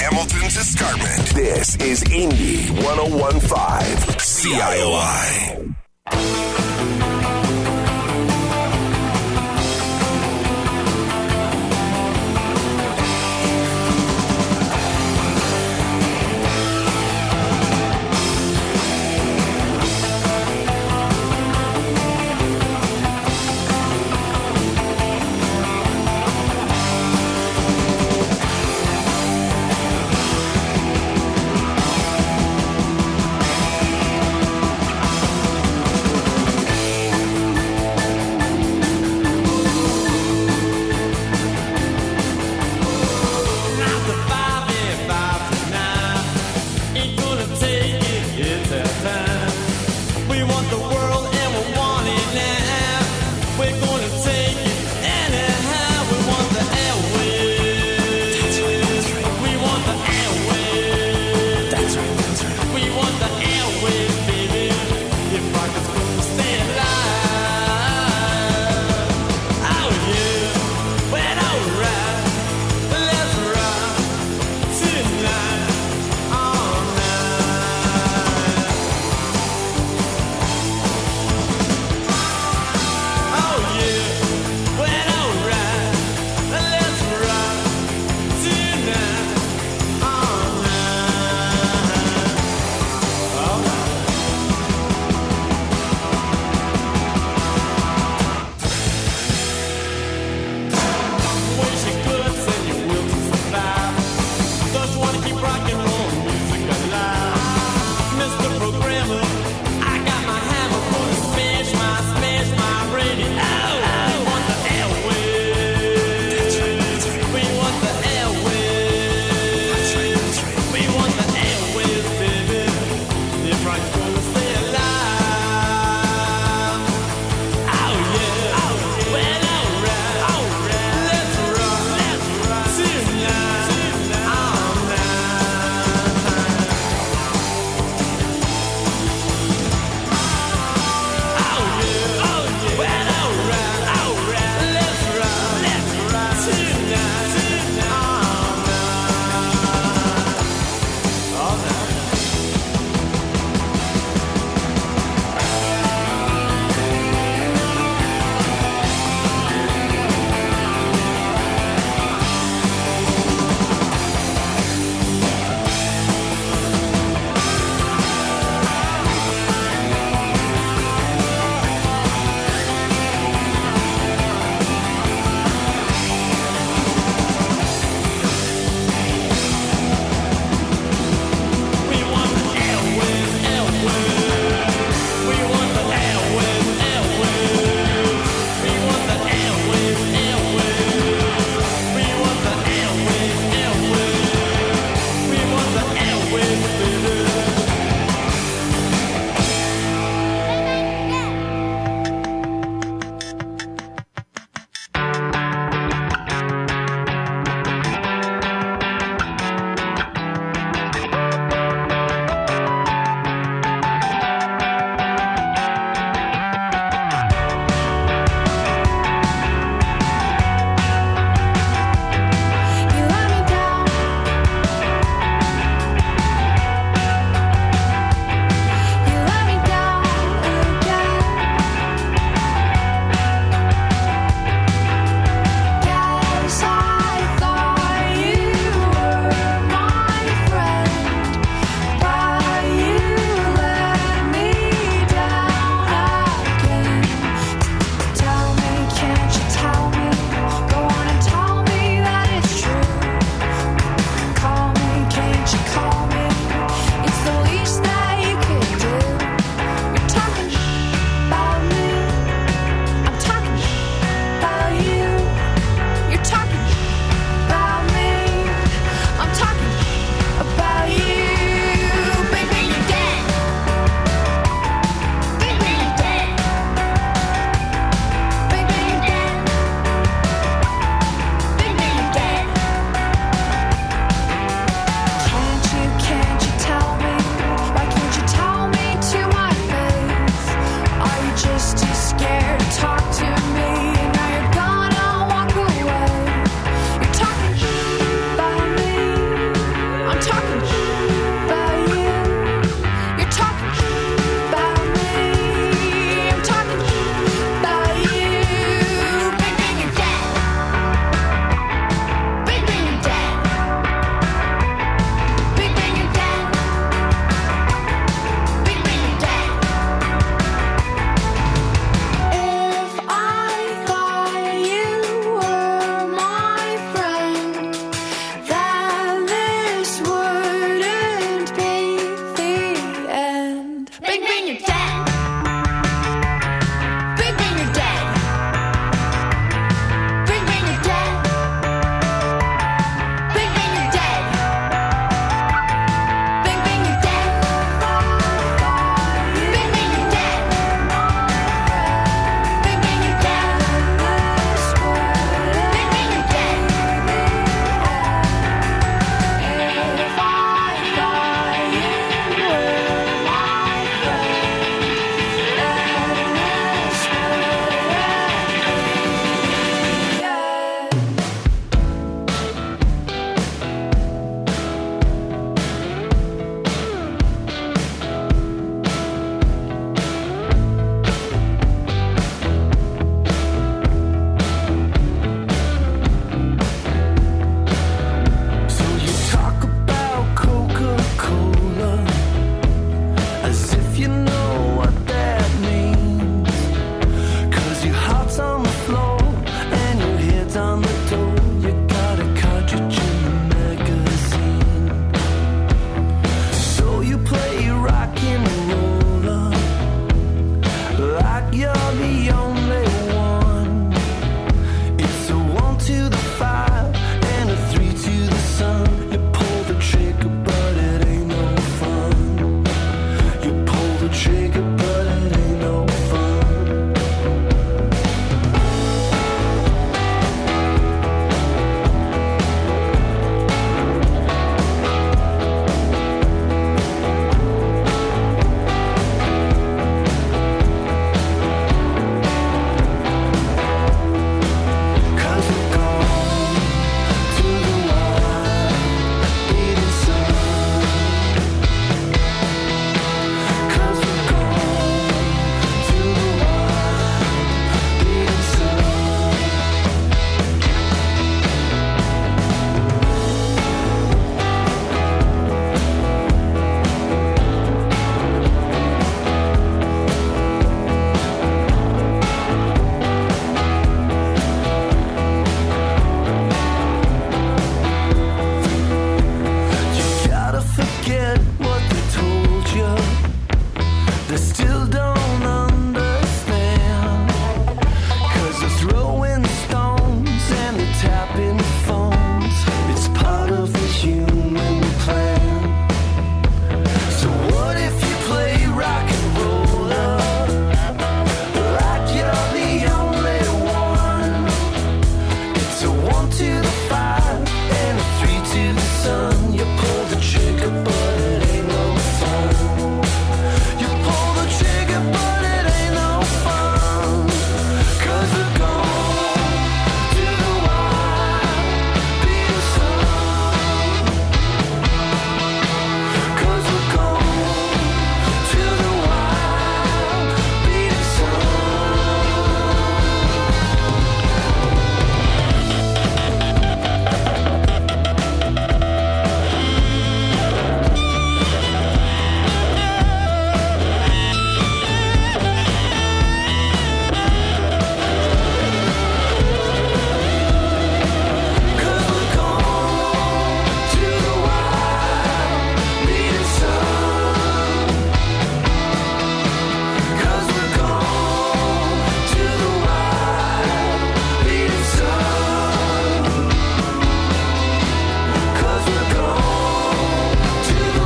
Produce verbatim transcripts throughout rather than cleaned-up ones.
Hamilton's Escarpment. This is Indy one oh one point five C I O I. Bing, bing, you're dead. Bing, bing, you're dead. Bing, bing, you're dead. Bing, bing, you're dead. Bing, bing, you're dead. Bing, bing, you're dead. Bing, bing, you're dead. Bing, bing, you're dead. If I die, you were my friend, and this So you talk about Coca-Cola as if you know what that means. 'Cause your heart's on the floor and your head's on the door. You got a cartridge in the magazine. So you play rock and roller like you're the only one. It's a one to the five and a three to the sun. You pull the trigger, but it ain't no fun. You pull the trigger, but it ain't no fun. Cause we're gone to the wild, beating sun. Cause we're gone to the wild, beating sun. You gotta forget what they told you. They still don't understand. 'Cause they're throwing stones and they're tapping phones. It's part of the human plan. So what if you play rock and roller like you're the only one? It's a one to the five and a three to the sun. You pull the trigger, but it ain't no fun. You pull the trigger, but it ain't no fun. 'Cause we're gone to the wild, beating sun. 'Cause we're gone to the wild, beating sun. Cause we're gone to the wild, beating sun. Cause we're gone to the wild, beating sun. Cause we're gone to the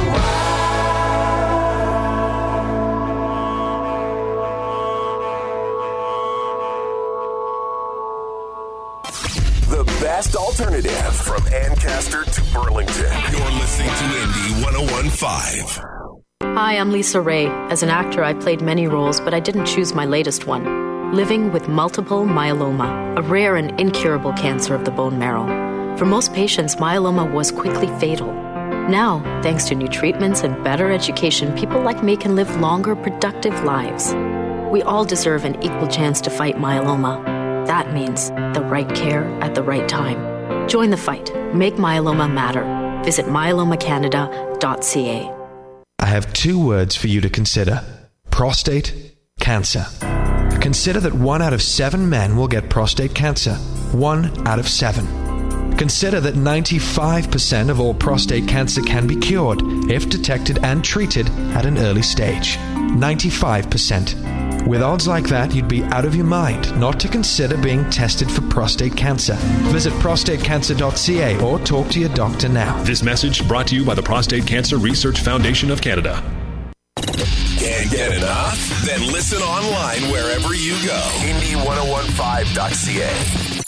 The best alternative from Ancaster to Burlington. You're listening to Indie one oh one point five. Hi, I'm Lisa Ray. As an actor, I played many roles, but I didn't choose my latest one. Living with multiple myeloma, a rare and incurable cancer of the bone marrow. For most patients, myeloma was quickly fatal. Now, thanks to new treatments and better education, people like me can live longer, productive lives. We all deserve an equal chance to fight myeloma. That means the right care at the right time. Join the fight. Make myeloma matter. Visit myeloma canada dot c a. I have two words for you to consider. Prostate cancer. Consider that one out of seven men will get prostate cancer. One out of seven. Consider that ninety-five percent of all prostate cancer can be cured if detected and treated at an early stage. ninety-five percent. With odds like that, you'd be out of your mind not to consider being tested for prostate cancer. Visit prostate cancer dot c a or talk to your doctor now. This message brought to you by the Prostate Cancer Research Foundation of Canada. Can't get enough? Then listen online wherever you go. Indy ten fifteen dot c a.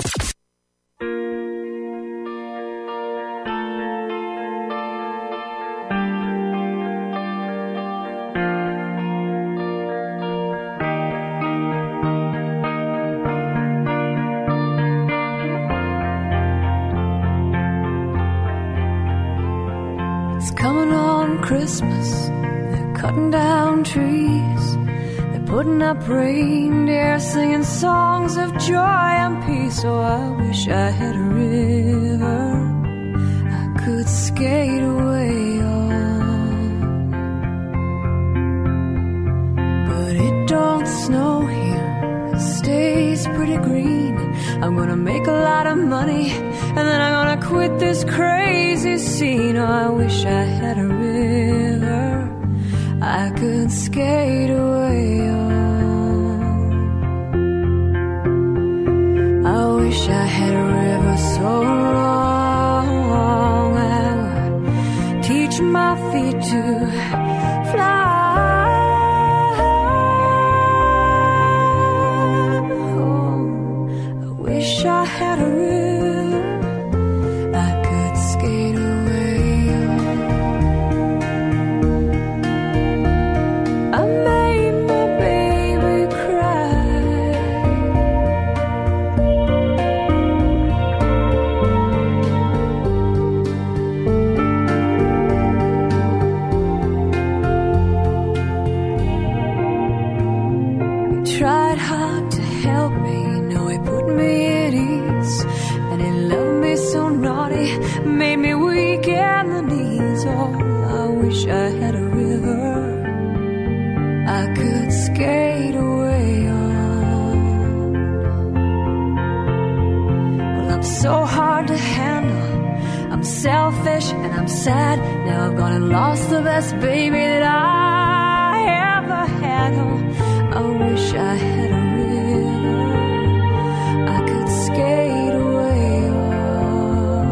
Coming on Christmas, they're cutting down trees, they're putting up reindeer, singing songs of joy and peace. Oh, I wish I had a river I could skate away on, but it don't snow here, it stays pretty green. I'm gonna make a lot of money, and then I'm gonna quit this crazy scene. Oh, I wish I had a river I could skate away on. I wish I had a river so long I would teach my feet to fly. Wish I had a river I could skate away on. I made my baby cry. He tried hard to help me. He put me at ease, and he loved me so naughty, made me weak in the knees. Oh, I wish I had a river I could skate away on. Well, I'm so hard to handle, I'm selfish and I'm sad. Now I've gone and lost the best baby that I ever had. Oh, I wish I had a river I could skate away on.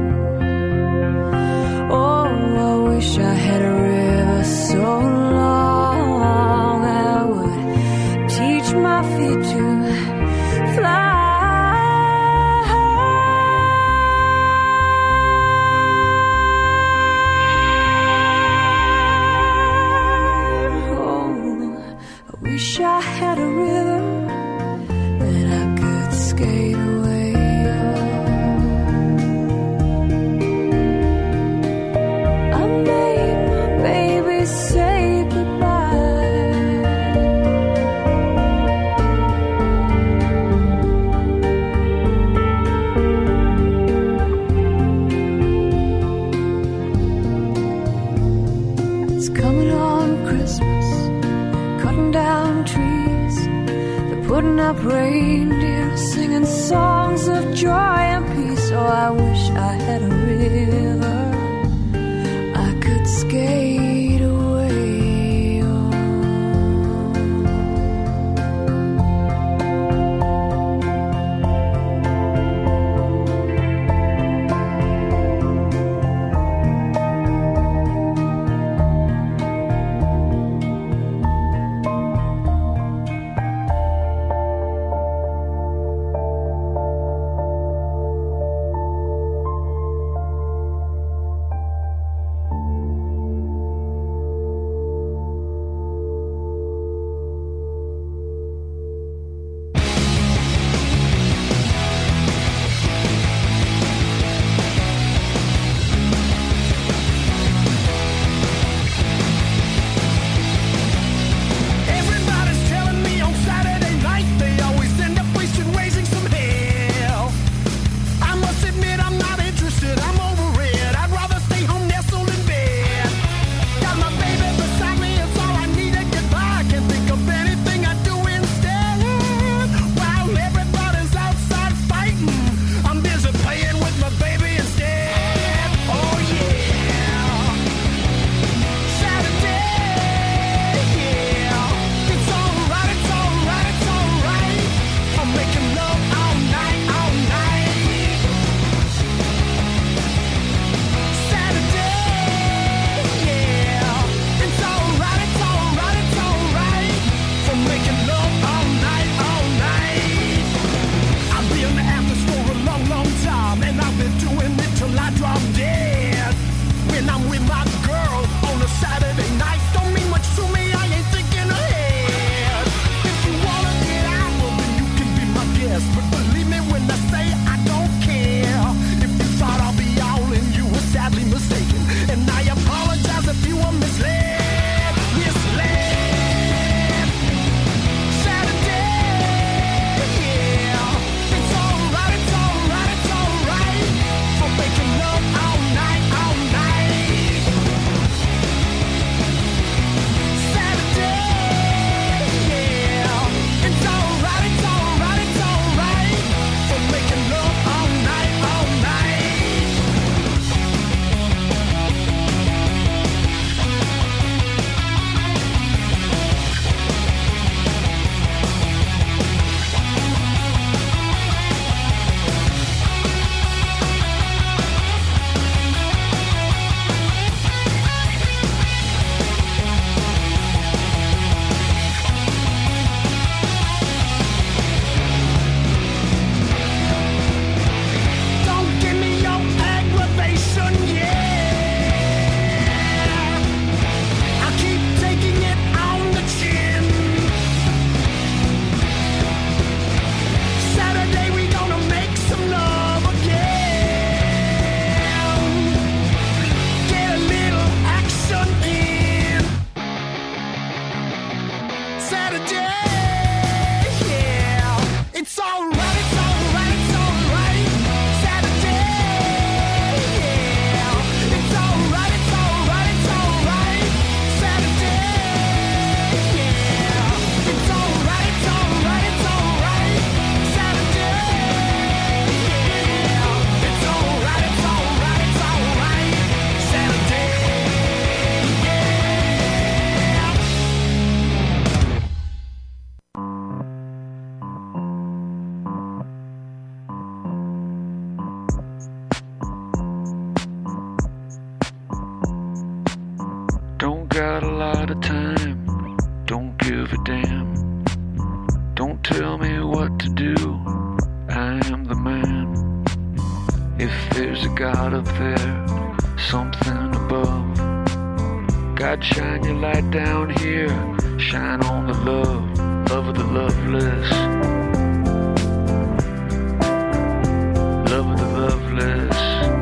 Oh, I wish I had a river so long I would teach my feet to fly. Oh, I wish I had a river that I could skate away on. I made my baby say goodbye. It's coming on Christmas, cutting down trees, putting up reindeer, singing songs of joy and peace. Oh, I wish I had a river I could skate away on. Saturday. Yeah, it's alright, it's alright, it's alright. Saturday. Yeah, it's alright, it's alright, it's alright. Saturday. Yeah, it's alright, it's alright, it's alright. Saturday. Yeah, it's alright, it's alright, it's alright. Saturday. Don't got a lot of time, don't give a damn. Don't tell me what to do, I am the man. If there's a God up there, something above, God, shine your light down here, shine on the love, love of the loveless, love of the loveless.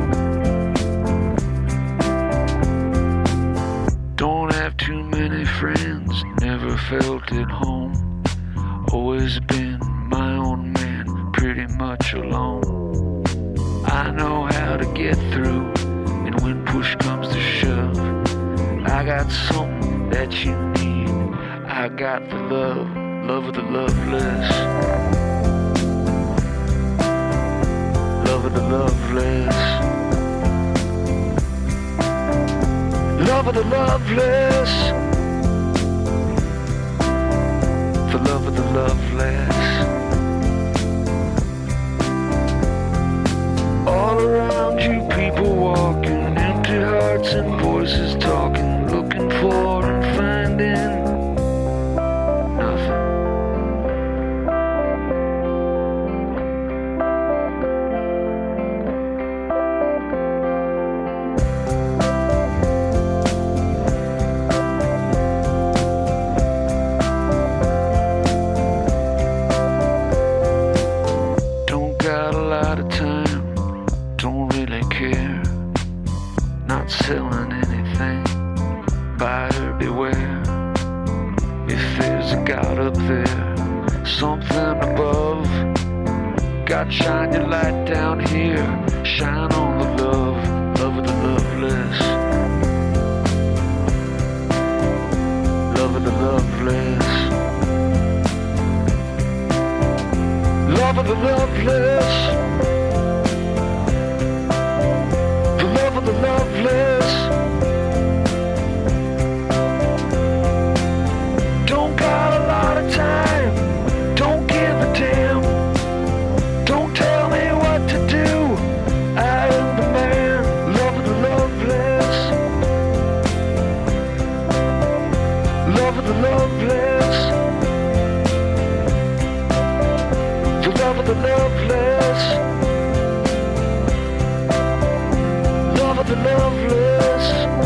Don't have too many friends, never felt at home. Always been my own man, pretty much alone. I know how to get through, and when push comes to shove, I got something that you need. I got the love, love of the loveless, love of the loveless. Love of the loveless, the love of the loveless. All around you, people walking, empty hearts and voices talking, looking for and finding nothing. Don't got a lot of time, don't really care. Not selling anything, buyer beware. If there's a God up there, something above, God, shine your light down here, shine on the love, love of the loveless, love of the loveless, love of the loveless, the love of the loveless. Don't got a lot of time, don't give a damn. Don't tell me what to do, I am the man, love of the loveless, love of the loveless, the love of the loveless, love of the loveless.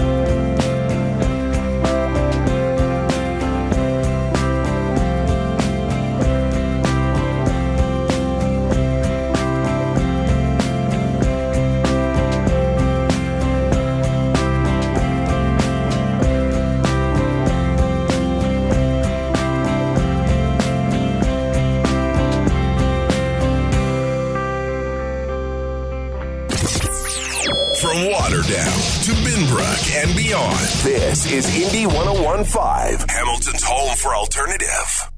From Waterdown to Binbrook and beyond, this is Indy one oh one point five, Hamilton's home for alternative.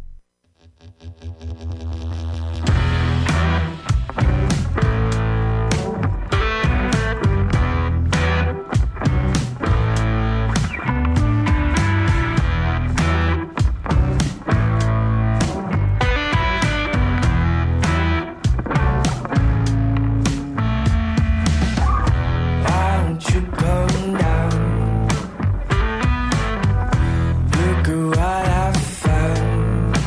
Look at what I found.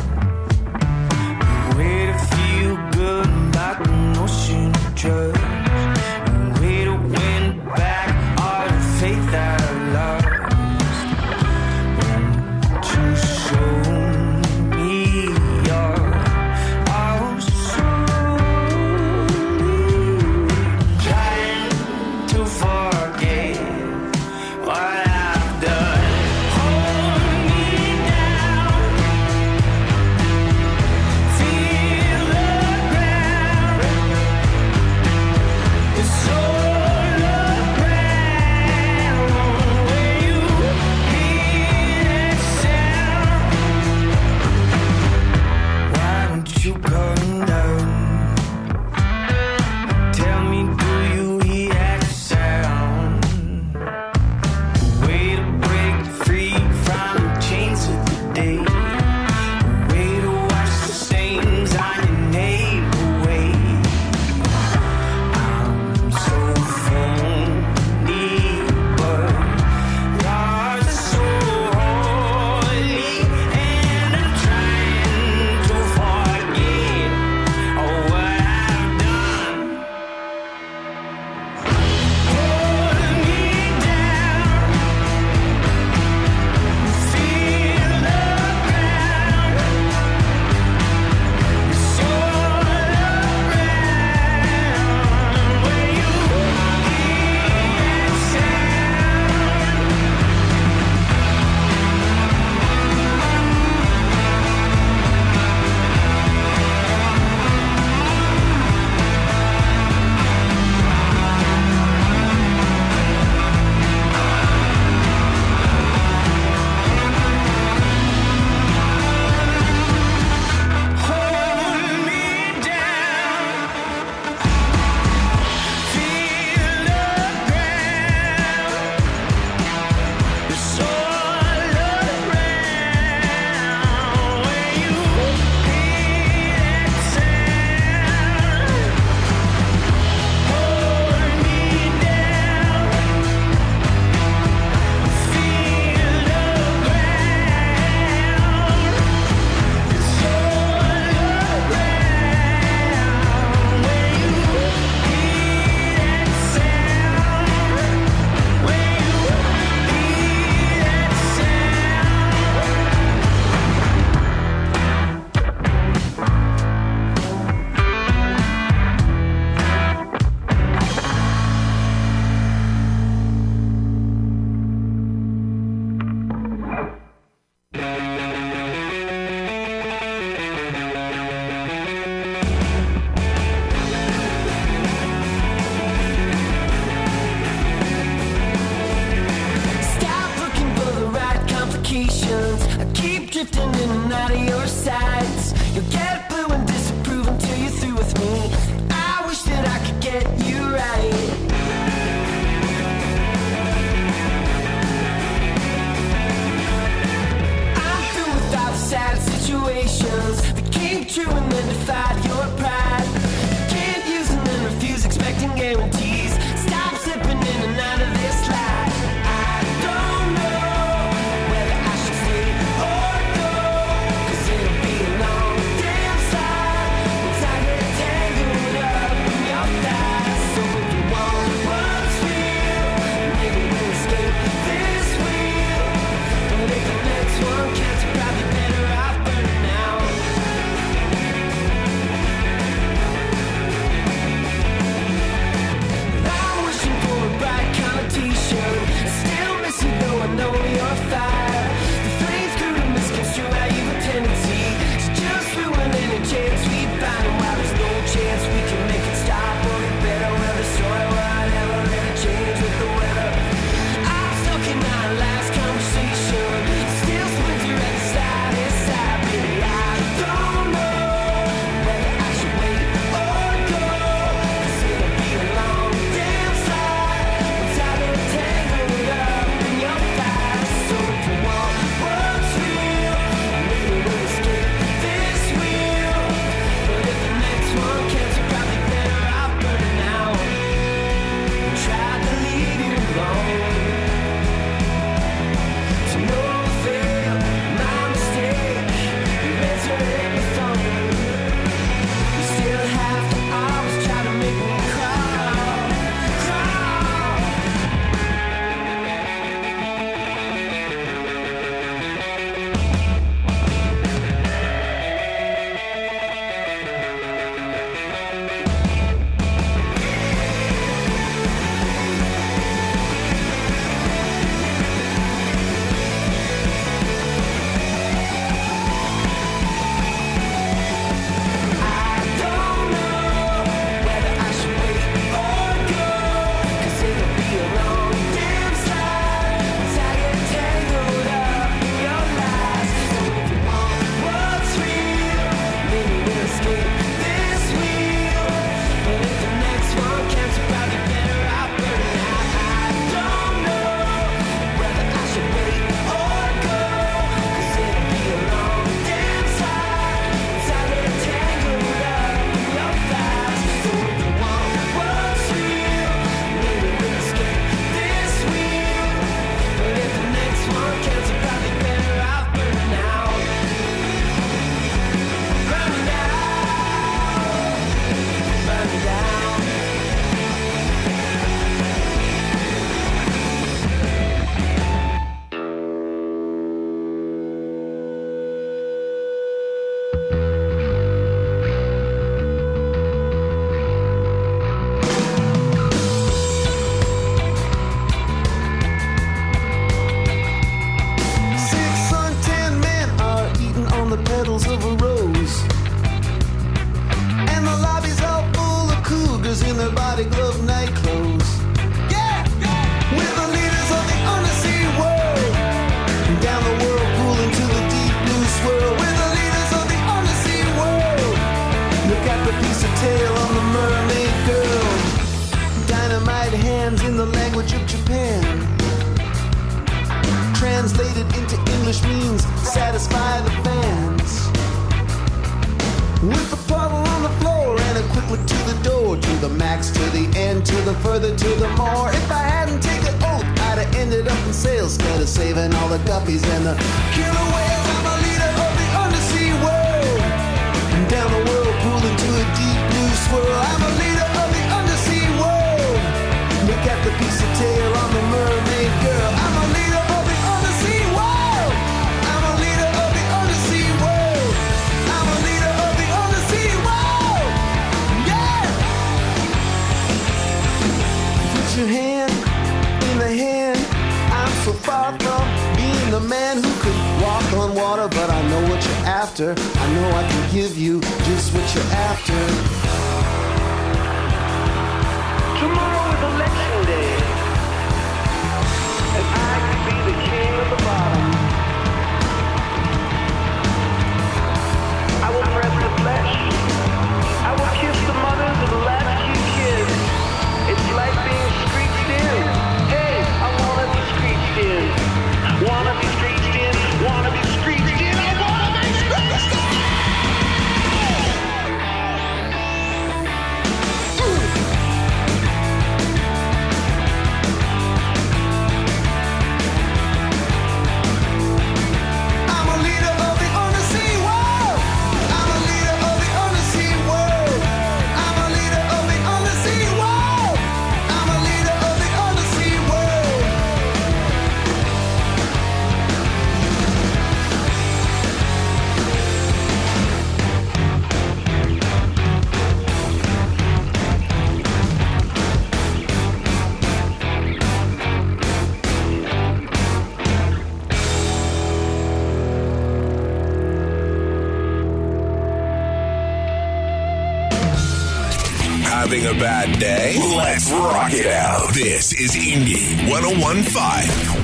With the puddle on the floor and a quick look to the door, to the max, to the end, to the further, to the more. If I hadn't taken oath, I'd have ended up in sales instead of saving all the guppies and the killer whales. I'm a leader of the undersea world, and down the whirlpool into a deep blue swirl. I'm a leader of the undersea world. Look at the piece of tail on the mermaid girl. I'm a leader of the undersea world. I'm a leader of the undersea world. I'm a leader of the undersea world. Yeah. Put your hand in the hand. I'm so far from being the man who could walk on water, but I know what you're after. I know I can give you just what you're after. Tomorrow is election day, and I could be the king of the bottom. I will press the flesh. I will kiss the mothers of the latchkey kids. It's like being screeched in. Hey, I wanna be screeched in. Wanna be screeched in. Wanna be screeched in. I wanna be screeched in. I'm a leader of the undersea world. I'm a leader of the undersea world. I'm a leader of the undersea world. I'm a leader of the undersea world. Having a bad day? Let's rock it out. This is Indie one oh one point five.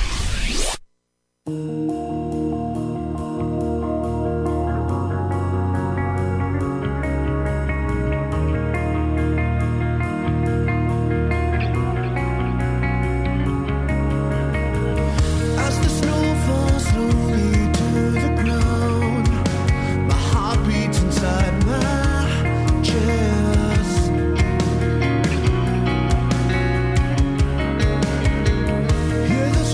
As the snow falls slowly to the ground, my heart beats inside my chest. Hear the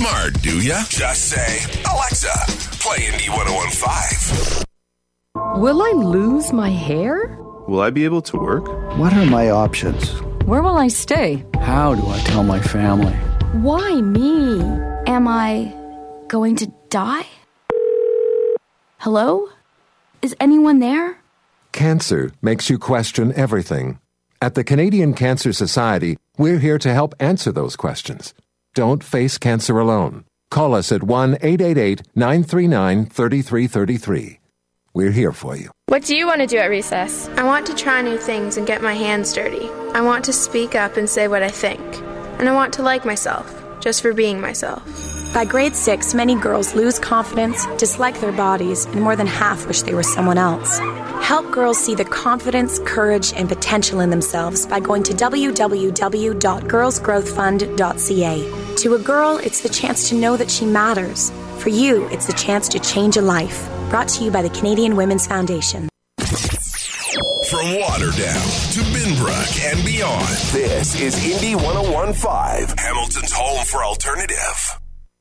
smart, do ya? Just say, Alexa, play Indie ten fifteen. Will I lose my hair? Will I be able to work? What are my options? Where will I stay? How do I tell my family? Why me? Am I going to die? Hello? Is anyone there? Cancer makes you question everything. At the Canadian Cancer Society, we're here to help answer those questions. Don't face cancer alone. Call us at one eight eight eight, nine three nine, three three three three. We're here for you. What do you want to do at recess? I want to try new things and get my hands dirty. I want to speak up and say what I think. And I want to like myself, just for being myself. By grade six, many girls lose confidence, dislike their bodies, and more than half wish they were someone else. Help girls see the confidence, courage, and potential in themselves by going to w w w dot girls growth fund dot c a. To a girl, it's the chance to know that she matters. For you, it's the chance to change a life. Brought to you by the Canadian Women's Foundation. From Waterdown to Binbrook and beyond, this is Indie ten fifteen, Hamilton's home for alternative.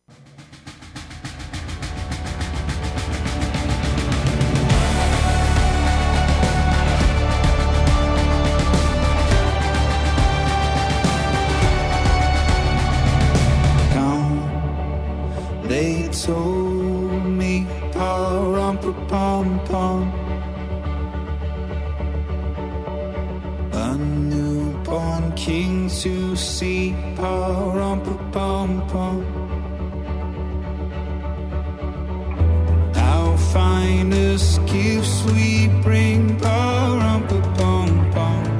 They told me, pa-rum-pa-pum-pum, a newborn king to see, pa-rum-pa-pum-pum. Our finest gifts we bring, pa-rum-pa-pum-pum,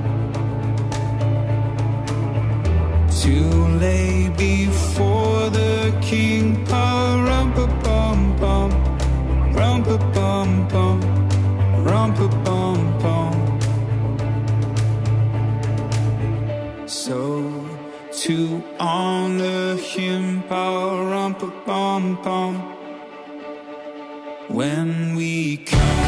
to lay before the king, pa-rum-pa-pum-pum, rum-pa-pum-pum, rum-pa-pum-pum. So to honor him, pa-rum-pa-pum-pum, when we come.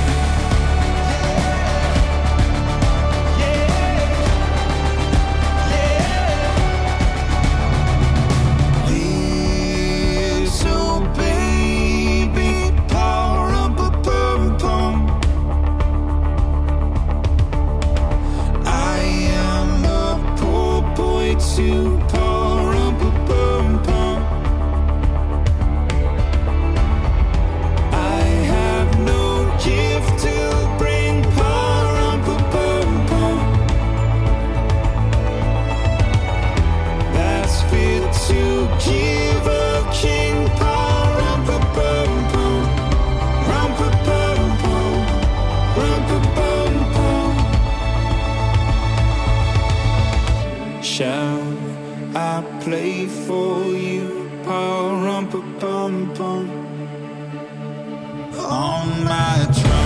Shall I play for you, pa-rum-pa-pum-pum, on my drum?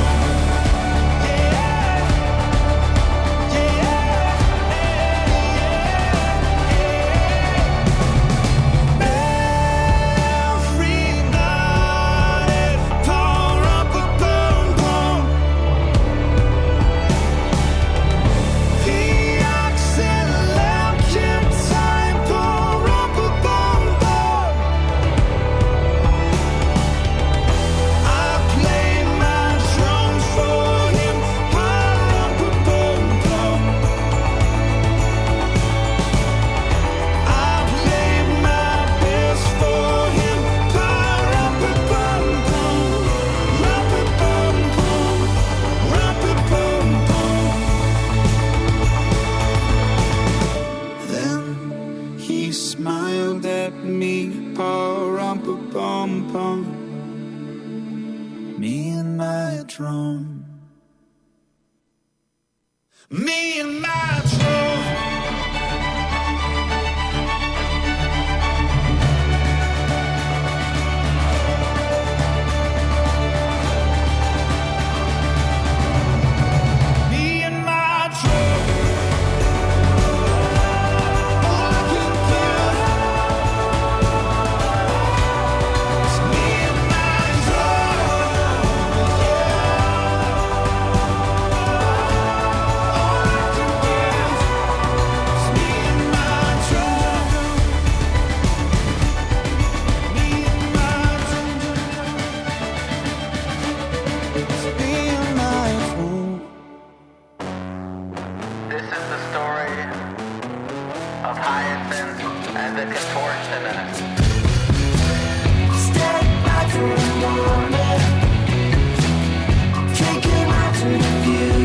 Me and my drum. Me and my drum. This is the story of Hyacinth and the Contortionist. Step back for a moment, take him out to the view.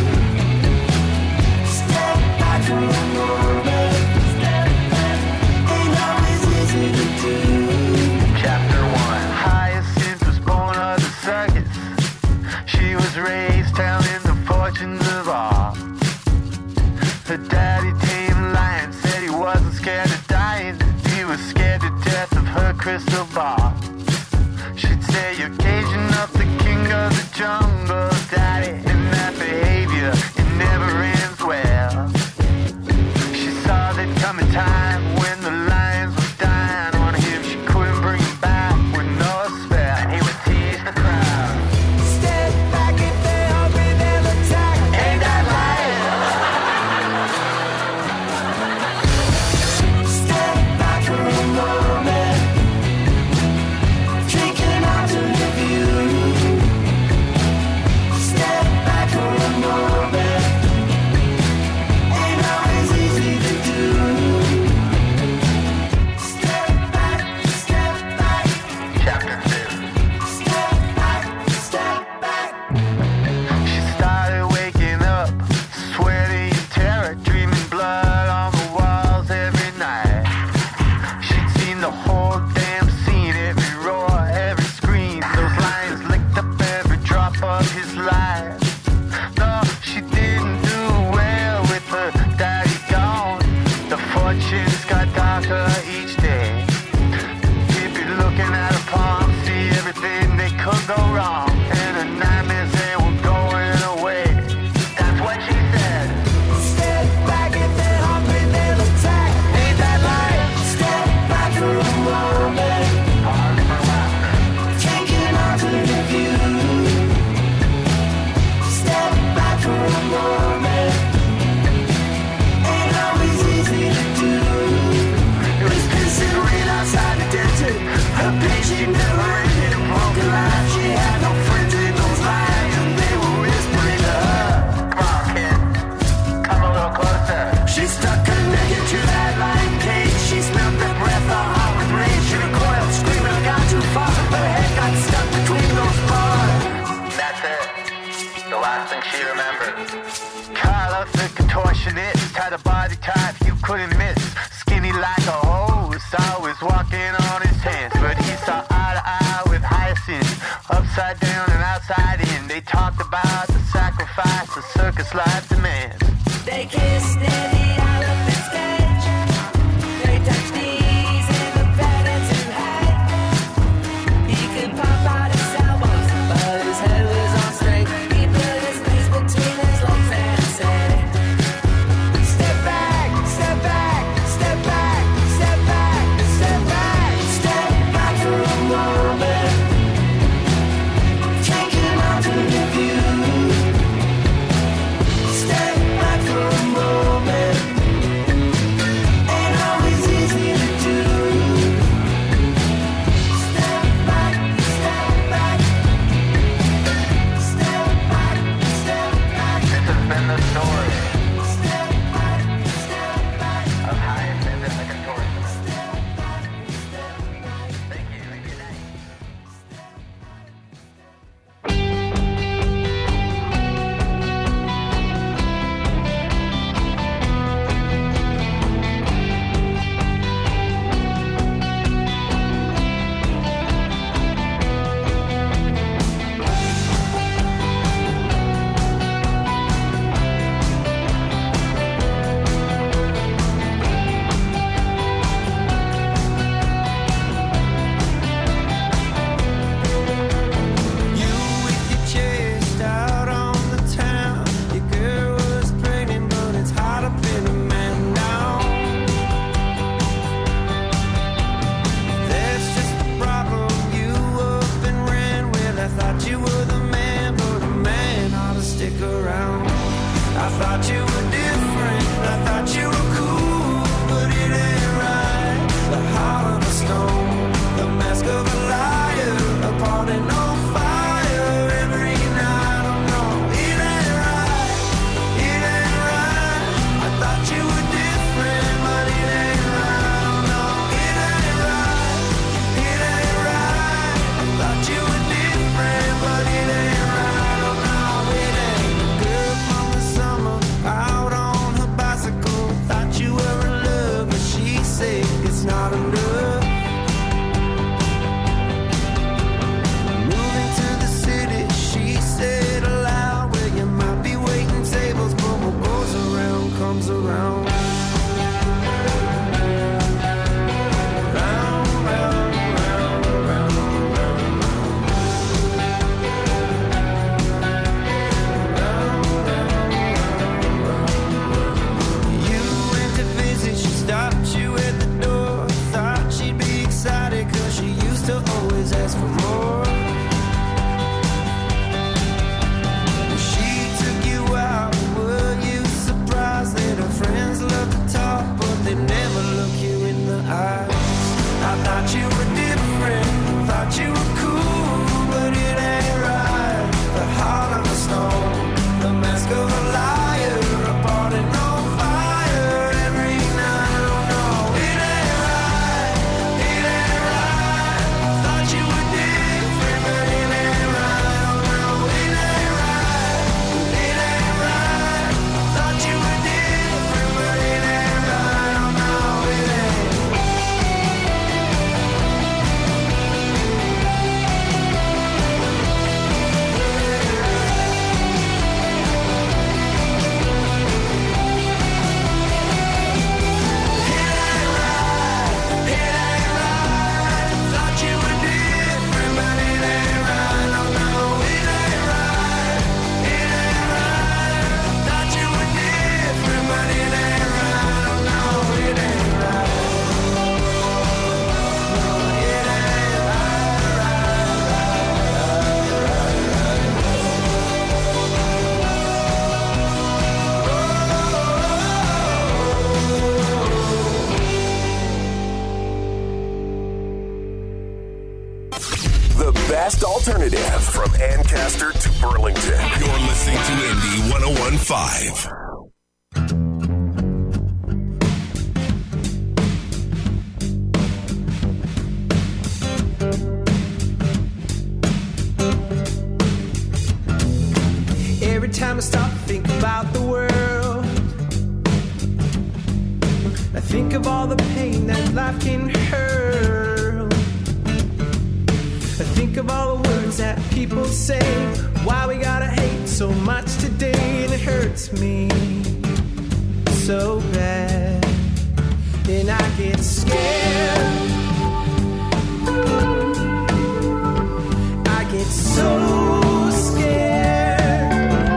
Step back for a moment, ain't always easy to do. Chapter one. Hyacinth was born of the circus. She was raised telling the fortunes of all. Her daddy, tame lion, said he wasn't scared of dying. He was scared to death of her crystal ball. She'd say, you're caging up the king of the jungle, daddy, and that behavior, it never ends well. She saw there'd come a time when the lions was dying on him. She couldn't bring him back with no spell, and he would tease the crowd. Step back if they're hungry, they'll attack. Ain't that lying? Step back for a moment, take him out to the view. Step back for a moment, ain't always easy to do. Step back, step back, Chapter two. step back, step back. She started waking up, sweaty in terror, dreaming blood on the walls every night. She'd seen the whole damn scene, every roar, every scream. Those lions licked up every drop of his life. No, she didn't do well with her daddy gone. The fortunes got darker each day. Keep you looking at her palm, see everything they could go wrong. And her nightmares, they were going away. That's what she said. Step back if they're hungry, they'll attack. Ain't that right? Step back for a moment, Pause for laughter. take him out to the view. Step back for a moment, ain't always easy to do. It was pissing rain outside the desert. Her pain, she never ended. A broken life, she had no friends in those lives, and they were whispering to her. Come on, kid. Come a little closer. She stuck her neck into that lion cage. She smelled the breath, her heart with rage. She recoiled, screaming, I got too far. Her head got stuck between those bars. That's it. The last thing she remembered. Carlos the Contortionist had a body type you couldn't miss. Skinny like a hose, always walking on his hands. But he saw eye to eye with Hyacinth, upside down and outside in. They talked about the sacrifice the circus life demands. They kissed near the elephant stage. They touched knees in the pattern too high. He could pop out his elbows, but his head was on straight. He put his knees between his legs and said, step back, step back, step back, step back, step back. Step back for a moment, take him out to the view. Step back. alternative from Ancaster to Burlington. You're listening to Indie one oh one point five. Every time I stop to think about the world, I think of all the pain that life can hurl. I think of all the words that people say, why we gotta hate so much today, and it hurts me so bad, and I get scared. I get so scared.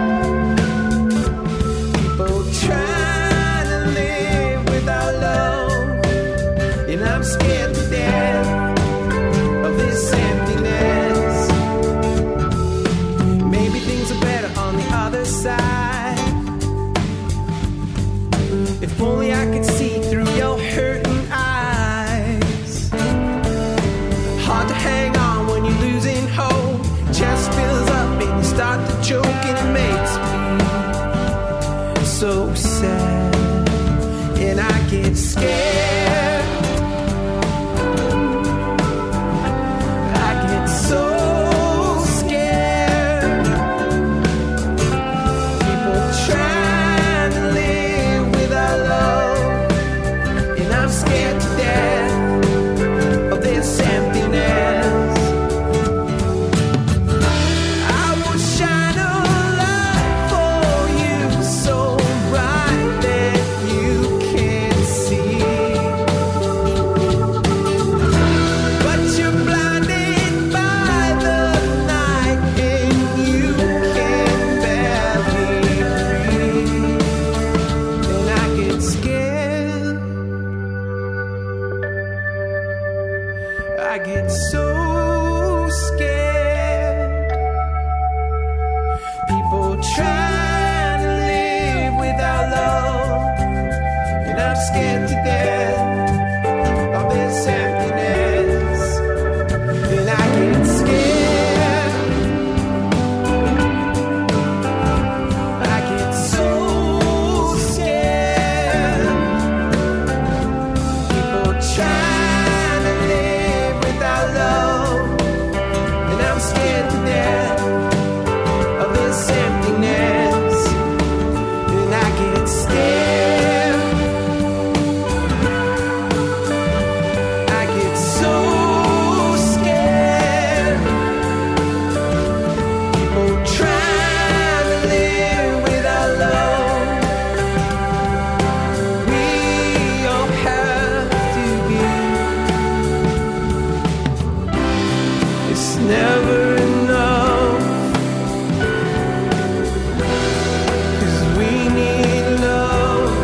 People trying to live without love, and I'm scared to death of this emptiness. Maybe things are better on the other side. If only I could see through your hurting eyes. Hard to hang on when you're losing hope. Chest fills up and you start to choke, and it makes me so sad, and I get scared. I get so scared. People trying to live without love, and I'm scared to death of this emptiness. I will shine a light for you so bright that you can't see. But you're blinded by the night, and you can barely breathe. And I get scared. I get so scared. People trying to live without love, and I'm scared to death of this emptiness. And I get scared. I get so scared. People trying to live without love, and I'm scared to death of this emptiness. And I get scared. I get so scared. People trying to live without love. We all have to give. It's never enough, 'cause we need love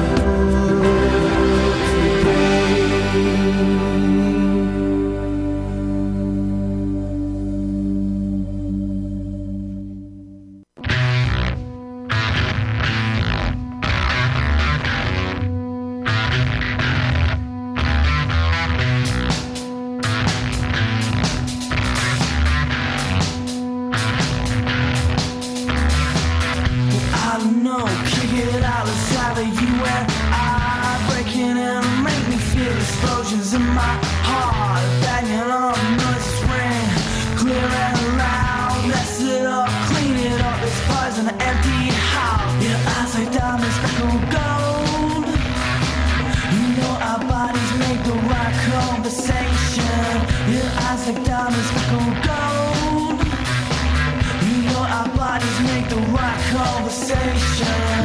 I don't know, kick it out inside of you and I, breaking and make me feel explosions in my heart, banging on noise ring, clear and loud, mess it up, clean it up, this poison an empty house. Your eyes like diamonds, speckled gold. You know our bodies make the right conversation. Your eyes like diamonds, speckled gold. You know our bodies make the right conversation.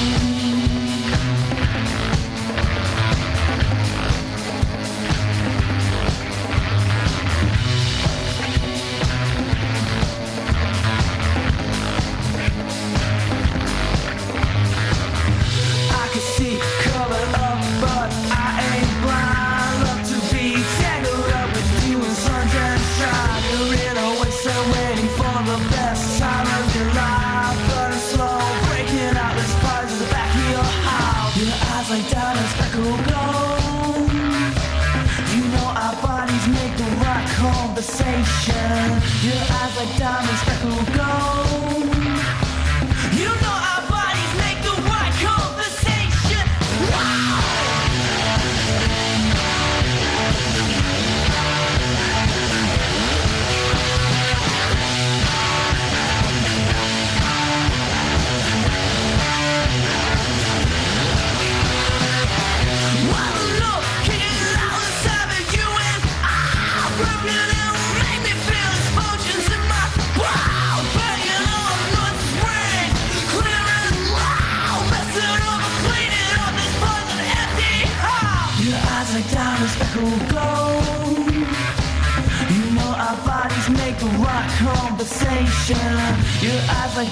I can see color up, but I ain't blind. Love to be tangled up with you in sunshine. You're in a wasteland waiting for the best time of your life. Burning slow, breaking out this fire in the back of your house. Your eyes like diamonds, speckled gold. You know our bodies make the right conversation. Your eyes like diamonds speckled gold. You know our bodies make the right conversation. Wow! Like diamonds speckled gold. You know our bodies make the right conversation. Your eyes like